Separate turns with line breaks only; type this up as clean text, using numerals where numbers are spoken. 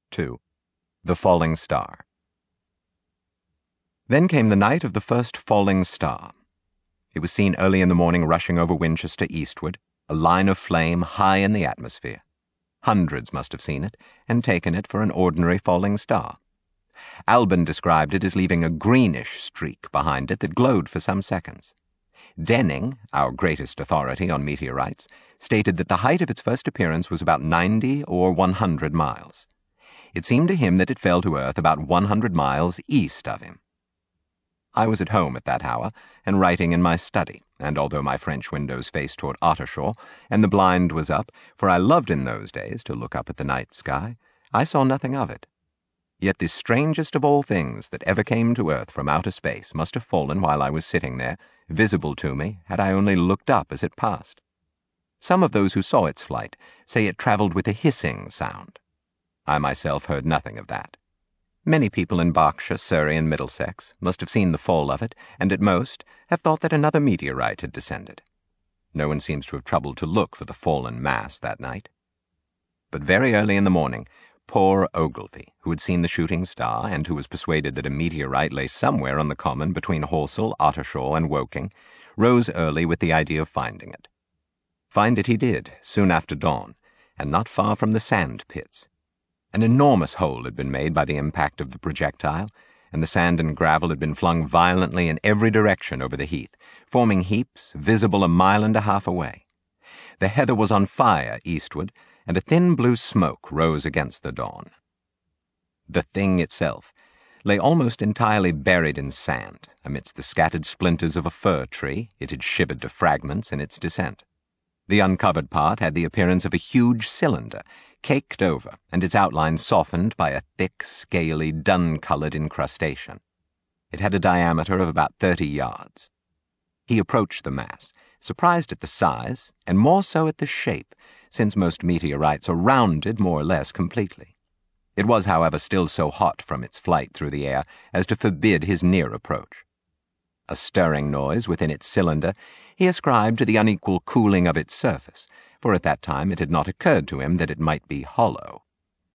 2. The Falling Star. Then came the night of the first falling star. It was seen early in the morning rushing over Winchester eastward, a line of flame high in the atmosphere. Hundreds must have seen it and taken it for an ordinary falling star. Albin described it as leaving a greenish streak behind it that glowed for some seconds. Denning, our greatest authority on meteorites, stated that the height of its first appearance was about 90 or 100 miles. It seemed to him that it fell to Earth about 100 miles east of him. I was at home at that hour, and writing in my study, and although my French windows faced toward Ottershaw, and the blind was up, for I loved in those days to look up at the night sky, I saw nothing of it. Yet this strangest of all things that ever came to Earth from outer space must have fallen while I was sitting there, visible to me, had I only looked up as it passed. Some of those who saw its flight say it traveled with a hissing sound. I myself heard nothing of that. Many people in Berkshire, Surrey, and Middlesex must have seen the fall of it, and at most have thought that another meteorite had descended. No one seems to have troubled to look for the fallen mass that night. But very early in the morning, poor Ogilvy, who had seen the shooting star, and who was persuaded that a meteorite lay somewhere on the common between Horsell, Ottershaw, and Woking, rose early with the idea of finding it. Find it he did, soon after dawn, and not far from the sand pits. An enormous hole had been made by the impact of the projectile, and the sand and gravel had been flung violently in every direction over the heath, forming heaps visible 1.5 miles away. The heather was on fire eastward, and a thin blue smoke rose against the dawn. The thing itself lay almost entirely buried in sand, amidst the scattered splinters of a fir tree it had shivered to fragments in its descent. The uncovered part had the appearance of a huge cylinder, caked over, and its outline softened by a thick, scaly, dun-colored incrustation. It had a diameter of about 30 yards. He approached the mass, surprised at the size, and more so at the shape, since most meteorites are rounded more or less completely. It was, however, still so hot from its flight through the air as to forbid his near approach. A stirring noise within its cylinder he ascribed to the unequal cooling of its surface, for at that time it had not occurred to him that it might be hollow.